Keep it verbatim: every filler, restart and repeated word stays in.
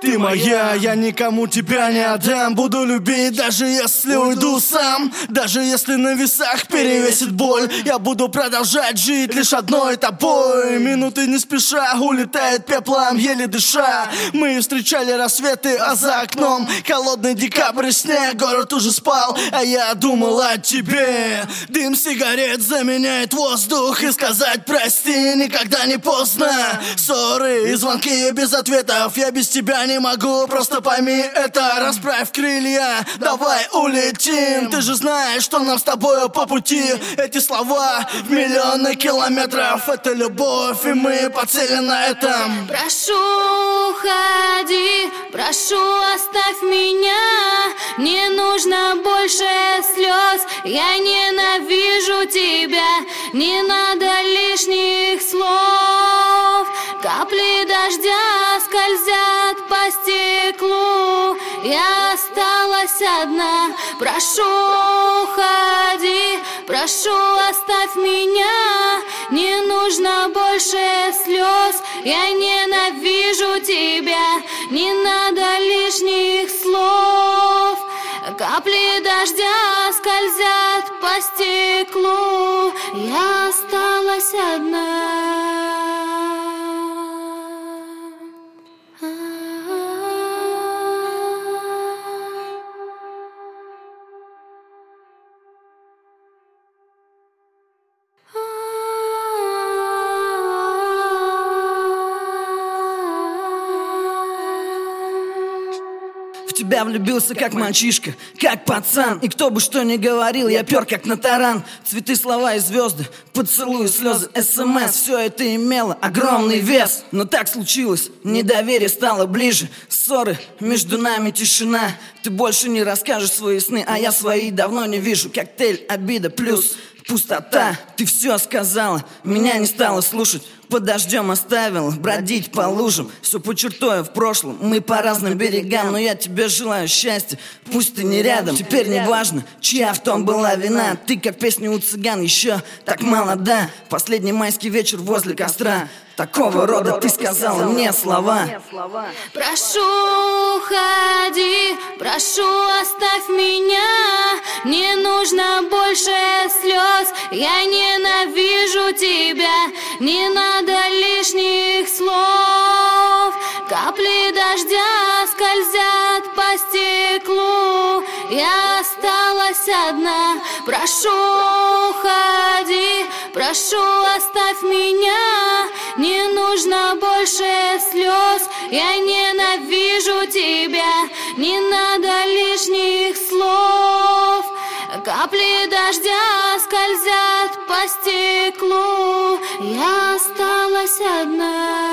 ты моя, я никому тебя не отдам. Буду любить, даже если уйду сам. Даже если на весах перевесит боль, я буду продолжать жить лишь одной тобой. Минуты не спеша улетает пеплом, еле дыша. Мы встречали рассветы, а за окном холодный декабрь, снег, город уже спал, а я думал о тебе. Дым сигарет заменяет воздух, и сказать прости никогда не поздно. Ссоры и звонки без ответов, я без тебя не могу, просто пойми это. Расправь крылья, давай улетим. Ты же знаешь, что нам с тобою по пути. Эти слова в миллионы километров, это любовь, и мы по цели на этом. Прошу, уходи, прошу, оставь меня. Не нужно больше слез, я ненавижу тебя. Не надо лишних слов. Капли дождя скользят по стеклу, я осталась одна. Прошу, уходи, прошу, оставь меня. Не нужно больше слез, я ненавижу тебя. Не надо лишних слов. Капли дождя скользят по стеклу, я осталась одна. В тебя влюбился как мальчишка, как пацан. И кто бы что ни говорил, я пер как на таран. Цветы, слова и звезды, поцелуи, слезы, смс. Все это имело огромный вес. Но так случилось, недоверие стало ближе. Ссоры, между нами тишина. Ты больше не расскажешь свои сны, а я свои давно не вижу. Коктейль, обида плюс пустота. Ты все сказала, меня не стала слушать. Под дождем оставила бродить по лужам. Все почертое в прошлом, мы по разным берегам. Но я тебе желаю счастья, пусть ты не рядом. Теперь не важно, чья в том была вина. Ты как песня у цыган, еще так молода. Последний майский вечер возле костра. Такого рода ты сказала мне слова. Прошу, уходи, прошу, оставь меня. Не нужно больше слез, я ненавижу тебя. Не надо лишних слов. Капли дождя скользят по стеклу, я осталась одна. Прошу, уходи, прошу, оставь меня. Не нужно больше слез, я ненавижу тебя. Не надо лишних слов. Капли дождя скользят по стеклу, я осталась одна.